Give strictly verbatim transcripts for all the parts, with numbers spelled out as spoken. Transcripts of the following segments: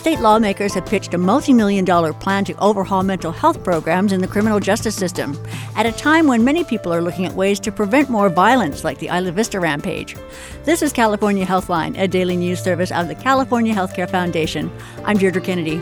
state lawmakers have pitched a multi-million dollar plan to overhaul mental health programs in the criminal justice system, at a time when many people are looking at ways to prevent more violence like the Isla Vista rampage. This is California Healthline, a daily news service of the California Healthcare Foundation. I'm Deirdre Kennedy.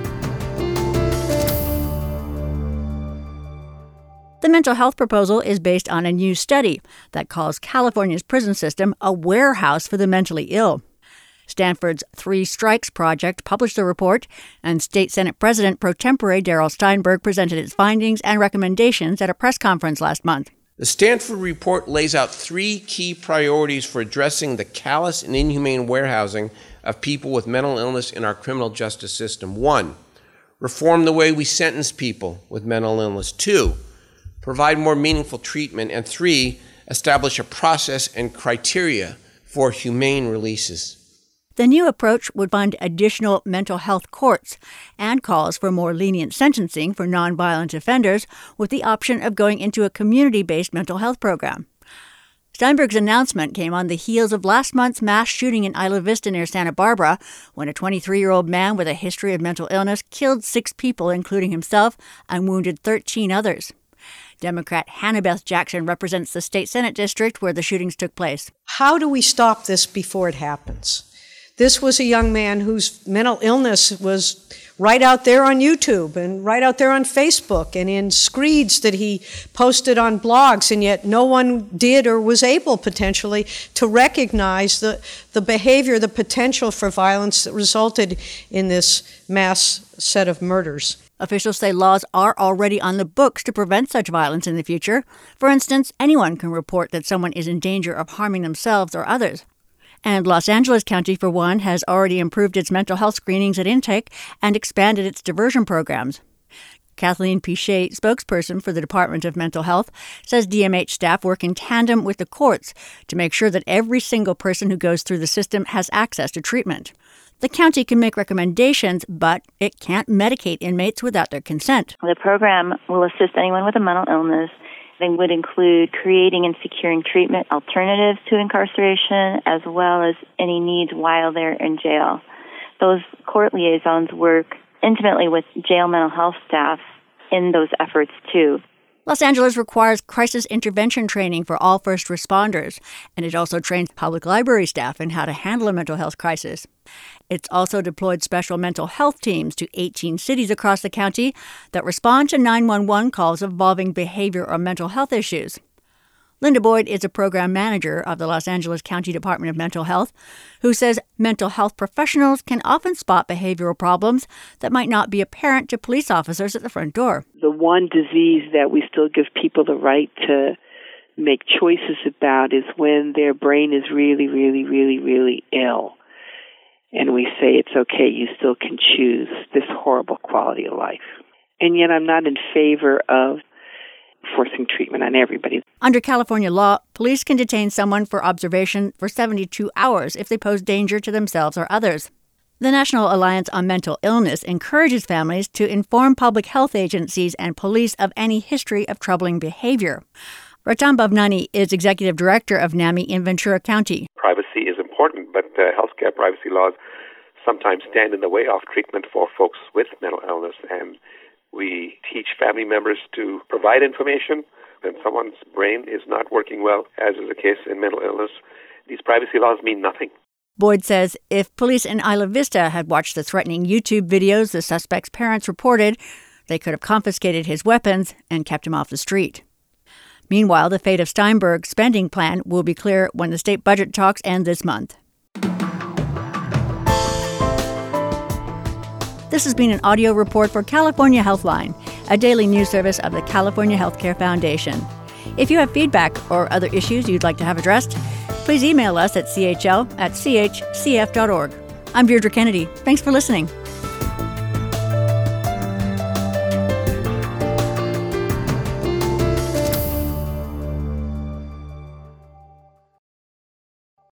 The mental health proposal is based on a new study that calls California's prison system a warehouse for the mentally ill. Stanford's Three Strikes Project published the report, and State Senate President pro tempore Darrell Steinberg presented its findings and recommendations at a press conference last month. The Stanford report lays out three key priorities for addressing the callous and inhumane warehousing of people with mental illness in our criminal justice system. One, reform the way we sentence people with mental illness. Two, provide more meaningful treatment. And three, establish a process and criteria for humane releases. The new approach would fund additional mental health courts and calls for more lenient sentencing for nonviolent offenders with the option of going into a community-based mental health program. Steinberg's announcement came on the heels of last month's mass shooting in Isla Vista near Santa Barbara, when a twenty-three-year-old man with a history of mental illness killed six people, including himself, and wounded thirteen others. Democrat Hannah-Beth Jackson represents the state Senate district where the shootings took place. How do we stop this before it happens? This was a young man whose mental illness was right out there on YouTube and right out there on Facebook and in screeds that he posted on blogs, and yet no one did or was able potentially to recognize the, the behavior, the potential for violence that resulted in this mass set of murders. Officials say laws are already on the books to prevent such violence in the future. For instance, anyone can report that someone is in danger of harming themselves or others. And Los Angeles County, for one, has already improved its mental health screenings at intake and expanded its diversion programs. Kathleen Pichet, spokesperson for the Department of Mental Health, says D M H staff work in tandem with the courts to make sure that every single person who goes through the system has access to treatment. The county can make recommendations, but it can't medicate inmates without their consent. The program will assist anyone with a mental illness. They would include creating and securing treatment alternatives to incarceration, as well as any needs while they're in jail. Those court liaisons work intimately with jail mental health staff in those efforts, too. Los Angeles requires crisis intervention training for all first responders, and it also trains public library staff in how to handle a mental health crisis. It's also deployed special mental health teams to eighteen cities across the county that respond to nine one one calls involving behavior or mental health issues. Linda Boyd is a program manager of the Los Angeles County Department of Mental Health, who says mental health professionals can often spot behavioral problems that might not be apparent to police officers at the front door. The one disease that we still give people the right to make choices about is when their brain is really, really, really, really ill. And we say it's okay, you still can choose this horrible quality of life. And yet I'm not in favor of forcing treatment on everybody. Under California law, police can detain someone for observation for seventy-two hours if they pose danger to themselves or others. The National Alliance on Mental Illness encourages families to inform public health agencies and police of any history of troubling behavior. Ratan Bhavnani is executive director of NAMI in Ventura County. Privacy is important, but uh, healthcare privacy laws sometimes stand in the way of treatment for folks with mental illness, and we teach family members to provide information when someone's brain is not working well, as is the case in mental illness. These privacy laws mean nothing. Boyd says if police in Isla Vista had watched the threatening YouTube videos the suspect's parents reported, they could have confiscated his weapons and kept him off the street. Meanwhile, the fate of Steinberg's spending plan will be clear when the state budget talks end this month. This has been an audio report for California Healthline, a daily news service of the California Healthcare Foundation. If you have feedback or other issues you'd like to have addressed, please email us at c h l at c h c f dot org. I'm Deirdre Kennedy. Thanks for listening.